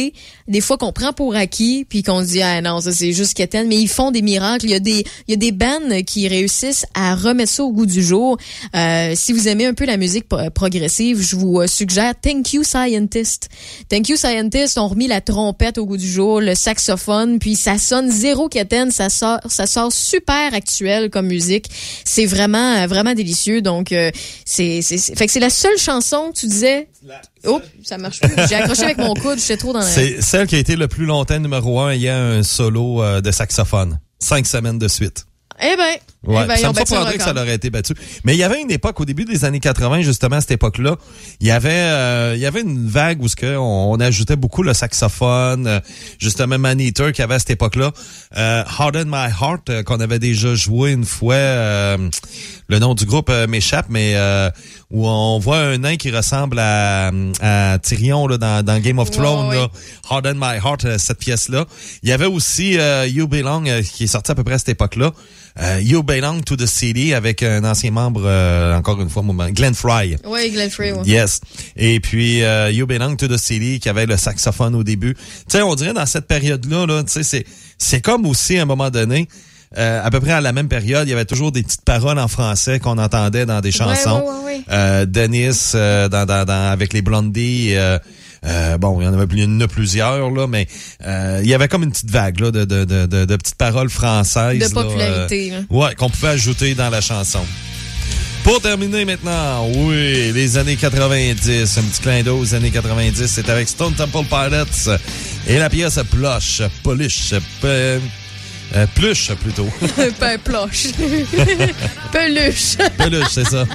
des fois qu'on prend pour acquis puis qu'on se dit ah non, ça c'est juste quétaine, mais ils font des miracles. Il y a des bands qui réussissent à remettre ça au goût du jour. Si vous aimez un peu la musique progressive, je vous suggère Thank You Scientist. Thank You Scientist ont remis la trompette au goût du jour, le saxophone, puis ça sonne zéro quétaine, ça sort super actuel comme musique. C'est vraiment délicieux. Donc fait que c'est la seule chanson, tu disais. Oh, ça marche plus. J'ai accroché avec mon coude, j'étais trop dans la... C'est celle qui a été le plus longtemps numéro 1. Il y a un solo de saxophone. 5 semaines de suite. Ouais, ça me surprendrait que ça aurait été battu. Mais il y avait une époque, au début des années 80, justement, à cette époque-là, il y avait une vague où on ajoutait beaucoup le saxophone, justement Maneater qui avait à cette époque-là, Harden My Heart, qu'on avait déjà joué une fois, le nom du groupe m'échappe, mais où on voit un nain qui ressemble à Tyrion là, dans Game of Thrones, là, Harden My Heart, cette pièce-là. Il y avait aussi You Belong, qui est sorti à peu près à cette époque-là. You Belong to the City avec un ancien membre, encore une fois, Glenn Frey. Oui, Glenn Frey, oui. Yes. Et puis, You Belong to the City qui avait le saxophone au début. Tu sais, on dirait dans cette période-là, tu sais, c'est comme aussi à un moment donné, à peu près à la même période, il y avait toujours des petites paroles en français qu'on entendait dans des chansons. Ouais. Dennis, avec les Blondies, bon, il y en a plusieurs, là, mais il y avait comme une petite vague là, de petites paroles françaises. De popularité. Ouais, qu'on pouvait ajouter dans la chanson. Pour terminer maintenant, oui, les années 90, un petit clin d'eau aux années 90, c'est avec Stone Temple Pilots et la pièce Plush, Plush plutôt. Pas Plush. Peluche. Peluche, c'est ça.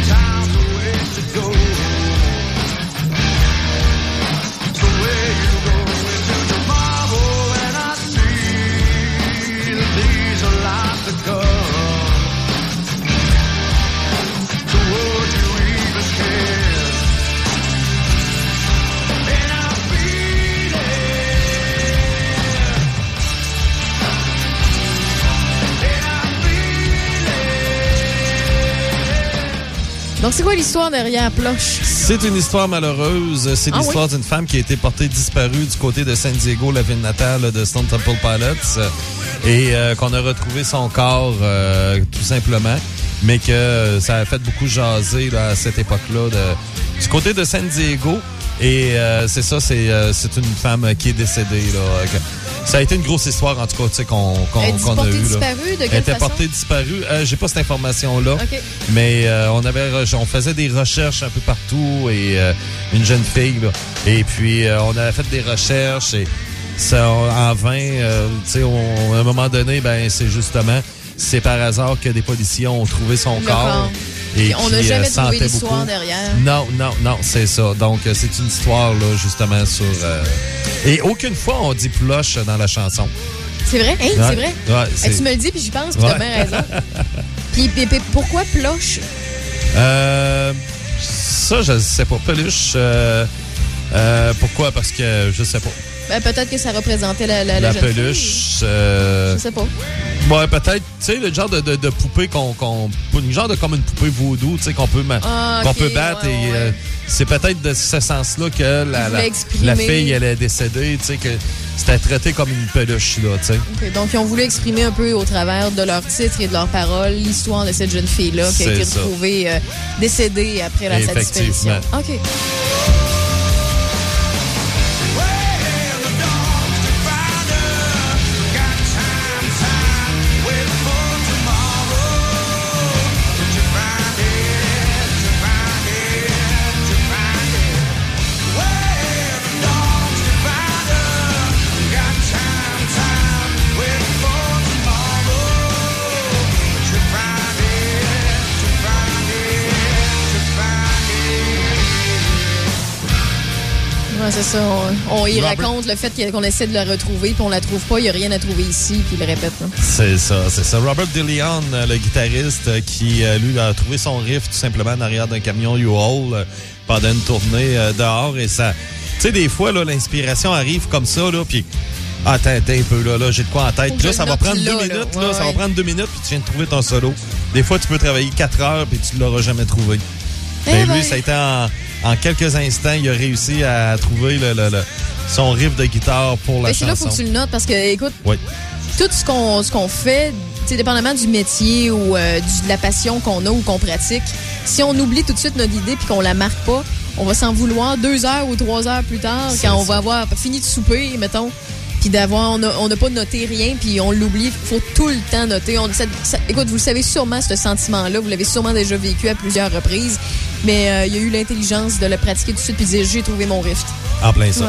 Donc, c'est quoi l'histoire derrière Plush? C'est une histoire malheureuse. C'est l'histoire d'une femme qui a été portée disparue du côté de San Diego, la ville natale de Stone Temple Pilots, et qu'on a retrouvé son corps tout simplement, mais que ça a fait beaucoup jaser là, à cette époque-là du côté de San Diego. Et c'est ça, c'est une femme qui est décédée là. Ça a été une grosse histoire, en tout cas, tu sais, qu'on a eue. Disparue, de quelle Elle était façon? portée disparue. J'ai pas cette information-là. Okay. Mais on faisait des recherches un peu partout et une jeune fille, là. Et puis, on avait fait des recherches et ça, en vain, tu sais, à un moment donné, ben, c'est par hasard que des policiers ont trouvé son corps. Et on n'a jamais trouvé l'histoire derrière. Non, c'est ça. Donc, c'est une histoire, là, justement, sur... Et aucune fois, on dit Plush dans la chanson. C'est vrai? Hein? Ouais, c'est vrai? Ouais, tu me le dis, puis j'y pense, puis t'as bien raison. Puis pourquoi Plush? Ça, je sais pas. Peluche, pourquoi? Parce que je sais pas. Ben, peut-être que ça représentait la jeune peluche. Je sais pas. Ouais, peut-être, tu sais, le genre de poupée une genre de comme une poupée vaudou, tu sais, qu'on peut battre et c'est peut-être de ce sens-là que la fille, elle est décédée, tu sais, que c'était traité comme une peluche, là, tu sais. Okay, donc, ils ont voulu exprimer un peu au travers de leur titre et de leurs paroles l'histoire de cette jeune fille-là qui a été retrouvée décédée après sa disparition. OK. C'est ça, on y raconte le fait qu'on essaie de la retrouver, puis on la trouve pas, il n'y a rien à trouver ici, puis il le répète. Hein. C'est ça. Robert DeLeon, le guitariste, qui, lui, a trouvé son riff tout simplement en arrière d'un camion U-Haul pendant une tournée dehors, et ça... Tu sais, des fois, là, l'inspiration arrive comme ça, là, puis... Attends un peu, là, j'ai de quoi en tête. Puis là, ça va prendre 2 minutes, là, ça va prendre 2 minutes, puis tu viens de trouver ton solo. Des fois, tu peux travailler 4 heures, puis tu l'auras jamais trouvé. Lui, ça a été en quelques instants, il a réussi à trouver son riff de guitare pour la Mais chanson. là, il faut que tu le notes parce que, écoute, Oui. tout ce qu'on fait, dépendamment du métier ou de la passion qu'on a ou qu'on pratique, si on oublie tout de suite notre idée puis qu'on la marque pas, on va s'en vouloir 2 heures ou 3 heures plus tard quand on va avoir fini de souper, mettons, puis on n'a pas noté rien puis on l'oublie. Il faut tout le temps noter. Écoute, vous le savez sûrement, ce sentiment-là. Vous l'avez sûrement déjà vécu à plusieurs reprises. Mais il y a eu l'intelligence de le pratiquer tout de suite puis de dire « j'ai trouvé mon riff ». En plein ça. Ouais.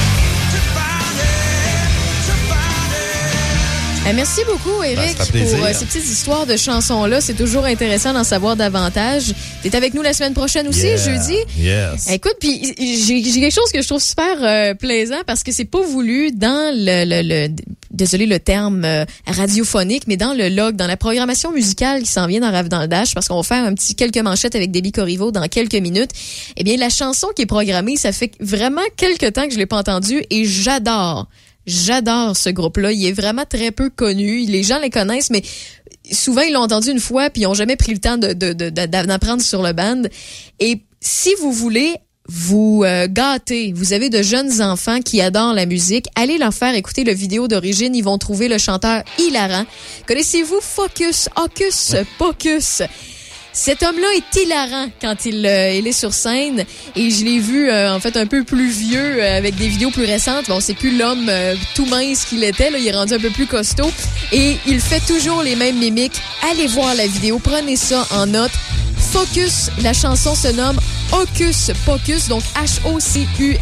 Merci beaucoup, Éric, pour ces petites histoires de chansons-là. C'est toujours intéressant d'en savoir davantage. T'es avec nous la semaine prochaine aussi, jeudi. Yes. Écoute, puis j'ai quelque chose que je trouve super plaisant parce que c'est pas voulu dans désolé le terme radiophonique, mais dans le log, dans la programmation musicale qui s'en vient dans Rave dans le Dash, parce qu'on va faire quelques manchettes avec Debbie Corriveau dans quelques minutes. Eh bien, la chanson qui est programmée, ça fait vraiment quelques temps que je l'ai pas entendue et j'adore ce groupe-là. Il est vraiment très peu connu. Les gens les connaissent, mais souvent, ils l'ont entendu une fois puis ils n'ont jamais pris le temps d'apprendre sur le band. Et si vous voulez vous gâter, vous avez de jeunes enfants qui adorent la musique, allez leur faire écouter le vidéo d'origine. Ils vont trouver le chanteur hilarant. Connaissez-vous Hocus Pocus? Cet homme-là est hilarant quand il est sur scène et je l'ai vu en fait un peu plus vieux avec des vidéos plus récentes. Bon, c'est plus l'homme tout mince qu'il était, là, il est rendu un peu plus costaud et il fait toujours les mêmes mimiques. Allez voir la vidéo, prenez ça en note. Focus, la chanson se nomme Hocus Pocus, donc H-O-C-U-S-P-O-C-U-S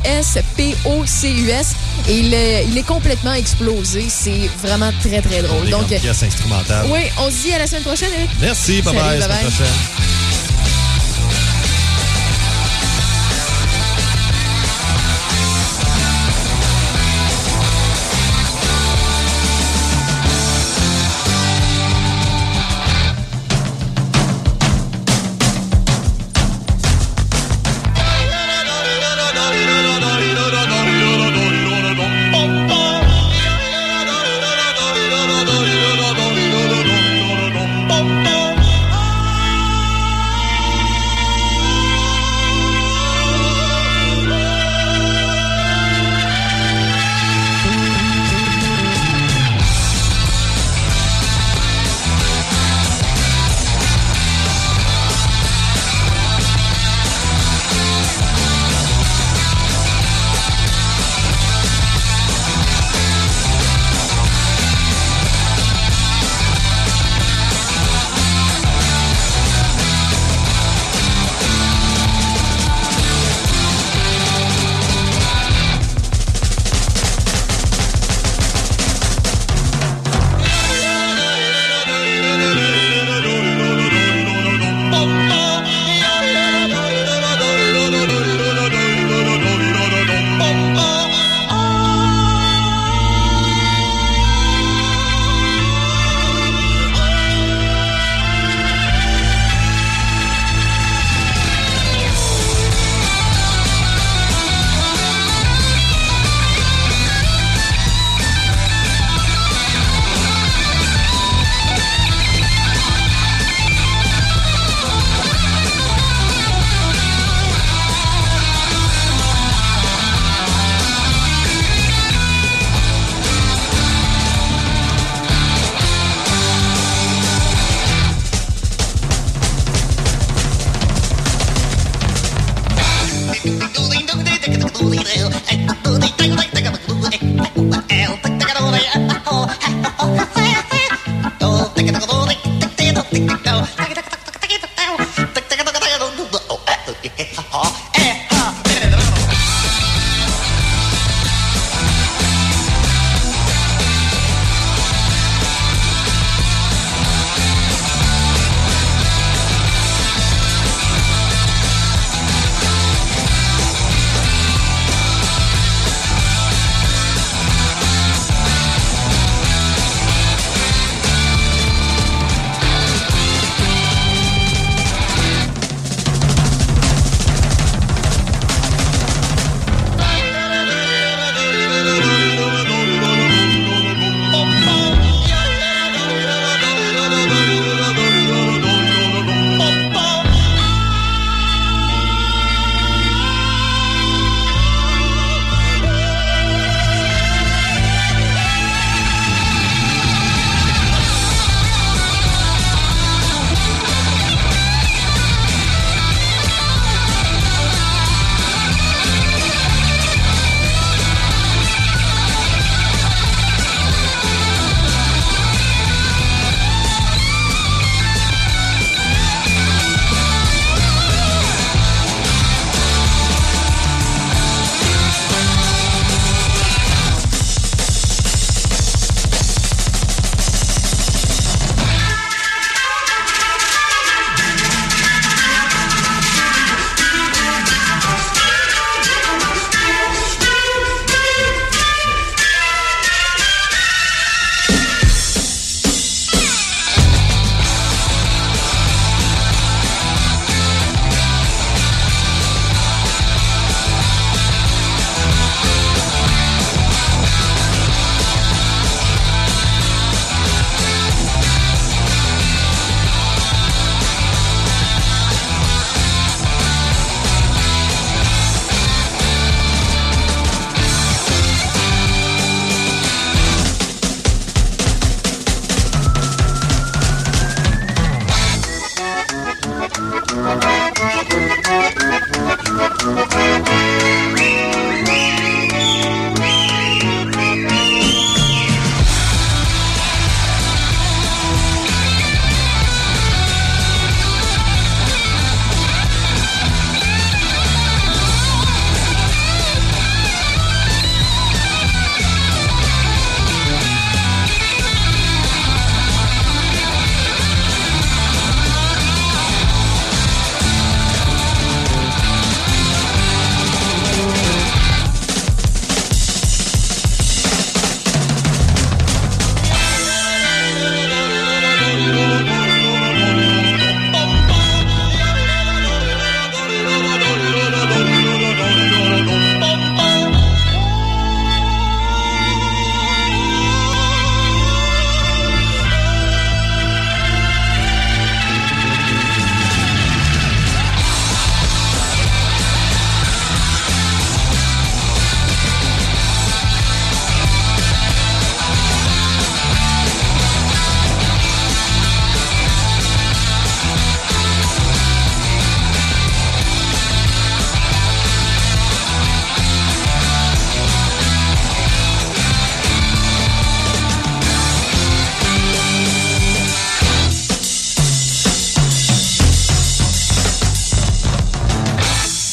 et il est complètement explosé. C'est vraiment très très drôle. Donc pièce instrumentale. Oui, on se dit à la semaine prochaine. Eric. Merci, bye bye, à la semaine prochaine.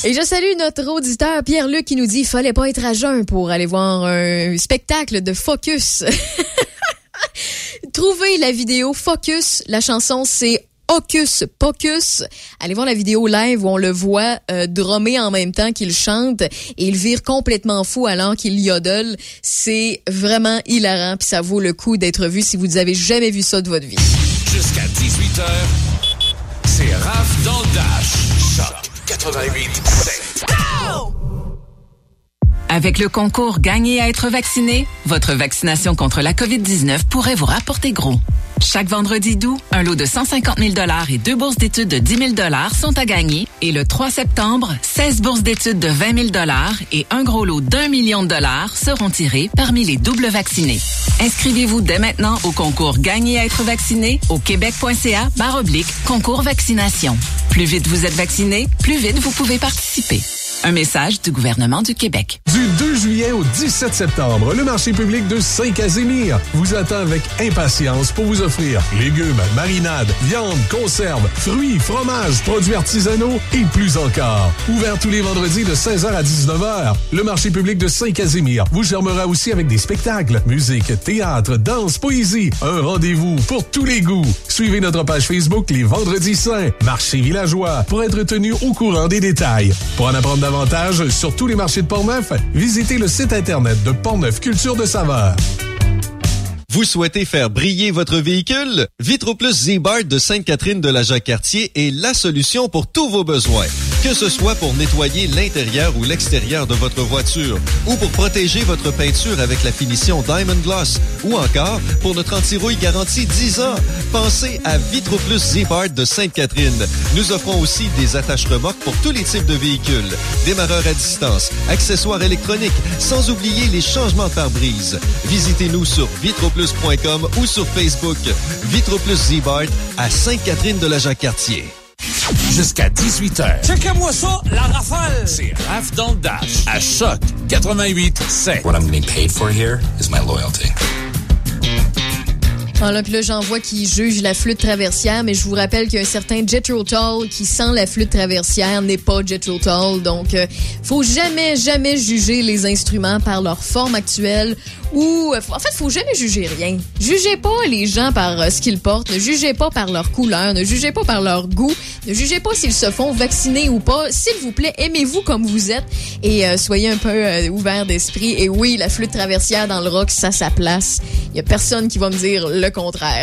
Et je salue notre auditeur Pierre-Luc qui nous dit « Fallait pas être à jeun pour aller voir un spectacle de Focus. » Trouvez la vidéo Focus. La chanson, c'est Hocus Pocus. Allez voir la vidéo live où on le voit drummer en même temps qu'il chante et il vire complètement fou alors qu'il yodel. C'est vraiment hilarant puis ça vaut le coup d'être vu si vous avez jamais vu ça de votre vie. Jusqu'à 18h, c'est Raph dans le Dash. Choc 88.7. Avec le concours Gagner à être vacciné, votre vaccination contre la COVID-19 pourrait vous rapporter gros. Chaque vendredi d'août, un lot de 150 000 $ et 2 bourses d'études de 10 000 $ sont à gagner. Et le 3 septembre, 16 bourses d'études de 20 000 $ et un gros lot d'1 million de $ seront tirés parmi les doubles vaccinés. Inscrivez-vous dès maintenant au concours Gagner à être vacciné au québec.ca/concours vaccination. Plus vite vous êtes vacciné, plus vite vous pouvez participer. Un message du gouvernement du Québec. Du 2 juillet au 17 septembre, le marché public de Saint-Casimir vous attend avec impatience pour vous offrir légumes, marinades, viande, conserves, fruits, fromages, produits artisanaux et plus encore. Ouvert tous les vendredis de 16h à 19h, le marché public de Saint-Casimir vous charmera aussi avec des spectacles, musique, théâtre, danse, poésie, un rendez-vous pour tous les goûts. Suivez notre page Facebook les Vendredis Saints, Marché Villageois, pour être tenu au courant des détails. Pour en apprendre davantage sur tous les marchés de Portneuf, visitez le site internet de Portneuf Culture de Saveur. Vous souhaitez faire briller votre véhicule? Vitroplus Z-Bart de Sainte-Catherine de la Jacques-Cartier est la solution pour tous vos besoins. Que ce soit pour nettoyer l'intérieur ou l'extérieur de votre voiture, ou pour protéger votre peinture avec la finition Diamond Gloss, ou encore pour notre anti-rouille garantie 10 ans. Pensez à Vitroplus Z-Bart de Sainte-Catherine. Nous offrons aussi des attaches remorques pour tous les types de véhicules, démarreurs à distance, accessoires électroniques, sans oublier les changements de pare-brise. Visitez-nous sur vitroplus.com ou sur Facebook. Vitroplus Z-Bart à Sainte-Catherine de la Jacques-Cartier. Jusqu'à 18h. Checkez-moi ça, la rafale! C'est Raph dans le Dash à Choc 88.7. What I'm being paid for here is my loyalty. Voilà, puis là, j'en vois qui juge la flûte traversière, mais je vous rappelle qu'il y a un certain Jethro Tull qui, sans la flûte traversière, n'est pas Jethro Tull. Donc, faut jamais juger les instruments par leur forme actuelle ou... En fait, faut jamais juger rien. Jugez pas les gens par ce qu'ils portent, ne jugez pas par leur couleur, ne jugez pas par leur goût, ne jugez pas s'ils se font vacciner ou pas. S'il vous plaît, aimez-vous comme vous êtes et soyez un peu ouverts d'esprit. Et oui, la flûte traversière dans le rock, ça a sa place. Il y a personne qui va me dire le contraire.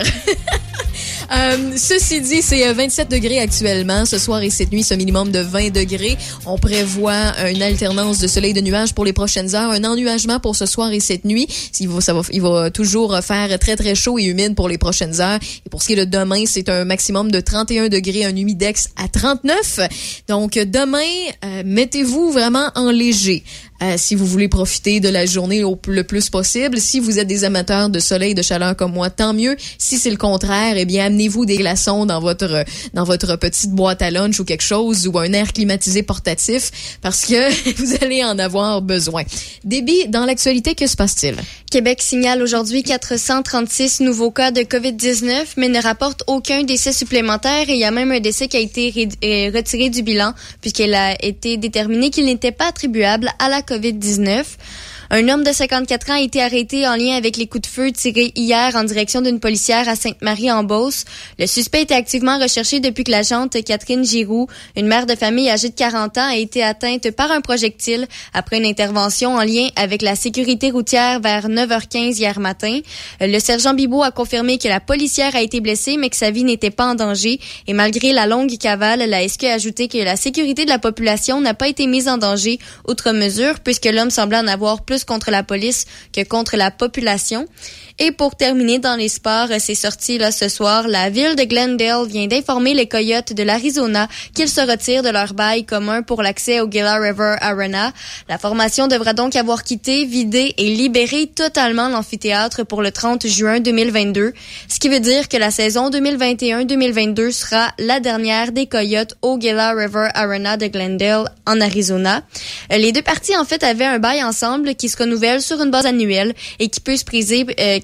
Ceci dit, c'est 27 degrés actuellement. Ce soir et cette nuit, ce minimum de 20 degrés. On prévoit une alternance de soleil et de nuages pour les prochaines heures. Un ennuagement pour ce soir et cette nuit. Il va toujours faire très, très chaud et humide pour les prochaines heures. Et pour ce qui est de demain, c'est un maximum de 31 degrés, un humidex à 39. Donc, demain, mettez-vous vraiment en léger. Si vous voulez profiter de la journée le plus possible. Si vous êtes des amateurs de soleil et de chaleur comme moi, tant mieux. Si c'est le contraire, eh bien, amenez-vous des glaçons dans votre petite boîte à lunch ou quelque chose, ou un air climatisé portatif, parce que vous allez en avoir besoin. Déby, dans l'actualité, que se passe-t-il? Québec signale aujourd'hui 436 nouveaux cas de COVID-19, mais ne rapporte aucun décès supplémentaire, et il y a même un décès qui a été retiré du bilan, puisqu'il a été déterminé qu'il n'était pas attribuable à la COVID-19. Un homme de 54 ans a été arrêté en lien avec les coups de feu tirés hier en direction d'une policière à Sainte-Marie-en-Beauce. Le suspect était activement recherché depuis que l'agente Catherine Giroux, une mère de famille âgée de 40 ans, a été atteinte par un projectile après une intervention en lien avec la sécurité routière vers 9h15 hier matin. Le sergent Bibeau a confirmé que la policière a été blessée, mais que sa vie n'était pas en danger. Et malgré la longue cavale, la SQ a ajouté que la sécurité de la population n'a pas été mise en danger, outre mesure, puisque l'homme semblait en avoir plus contre la police que contre la population. Et pour terminer dans les sports, c'est sorti là ce soir, la ville de Glendale vient d'informer les Coyotes de l'Arizona qu'ils se retirent de leur bail commun pour l'accès au Gila River Arena. La formation devra donc avoir quitté, vidé et libéré totalement l'amphithéâtre pour le 30 juin 2022, ce qui veut dire que la saison 2021-2022 sera la dernière des Coyotes au Gila River Arena de Glendale en Arizona. Les deux parties en fait avaient un bail ensemble qui se renouvelle sur une base annuelle et qui peut se briser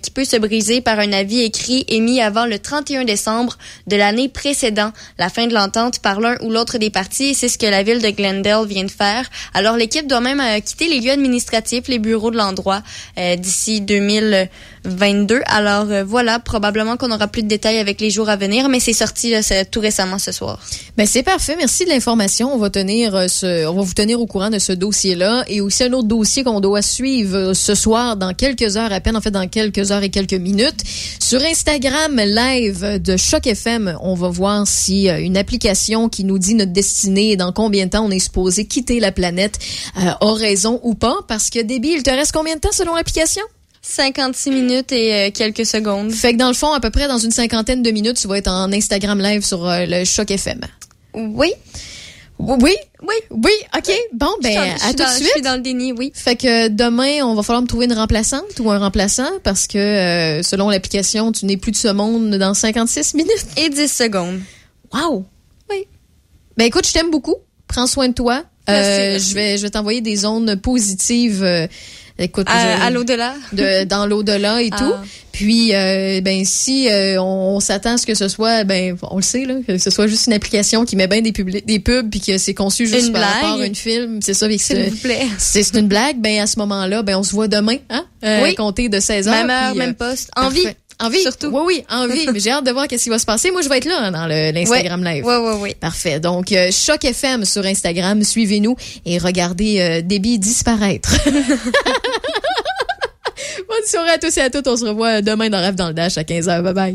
qui peut se briser par un avis écrit émis avant le 31 décembre de l'année précédant la fin de l'entente par l'un ou l'autre des parties. Et c'est ce que la ville de Glendale vient de faire. Alors, l'équipe doit même quitter les lieux administratifs, les bureaux de l'endroit d'ici 2022. Alors, voilà, probablement qu'on aura plus de détails avec les jours à venir, mais c'est sorti là, tout récemment ce soir. Ben c'est parfait, merci de l'information. On va vous tenir au courant de ce dossier-là et aussi un autre dossier qu'on doit suivre ce soir dans quelques heures à peine, en fait dans quelques heures et quelques minutes. Sur Instagram live de Choc FM, on va voir si une application qui nous dit notre destinée et dans combien de temps on est supposé quitter la planète a raison ou pas, parce que Déby, il te reste combien de temps selon l'application? 56 minutes et quelques secondes. Fait que dans le fond, à peu près dans une cinquantaine de minutes, tu vas être en Instagram live sur le Choc FM. Oui. Oui, OK. Bon, ben, à tout de suite. Je suis dans le déni, oui. Fait que demain, on va falloir me trouver une remplaçante ou un remplaçant parce que, selon l'application, tu n'es plus de ce monde dans 56 minutes. Et 10 secondes. Wow. Oui. Ben, écoute, je t'aime beaucoup. Prends soin de toi. Merci. Je vais t'envoyer des ondes positives. Écoute, à l'au-delà. Dans l'au-delà et tout. Puis, ben, si on s'attend à ce que ce soit, ben, on le sait, là, que ce soit juste une application qui met bien des pubs puis que c'est conçu juste une par blague. rapport à un film. C'est ça, s'il vous plaît. C'est une blague. Ben, à ce moment-là, ben, on se voit demain, hein? Oui. Compter de 16h. Même heure, même poste. En vie. Surtout. Oui, en vie. Mais j'ai hâte de voir qu'est-ce qui va se passer. Moi, je vais être là, hein, dans l'Instagram live. Oui. Parfait. Donc, Choc FM sur Instagram. Suivez-nous et regardez Déby disparaître. Bonne soirée à tous et à toutes. On se revoit demain dans Rêve dans le Dash à 15h. Bye bye.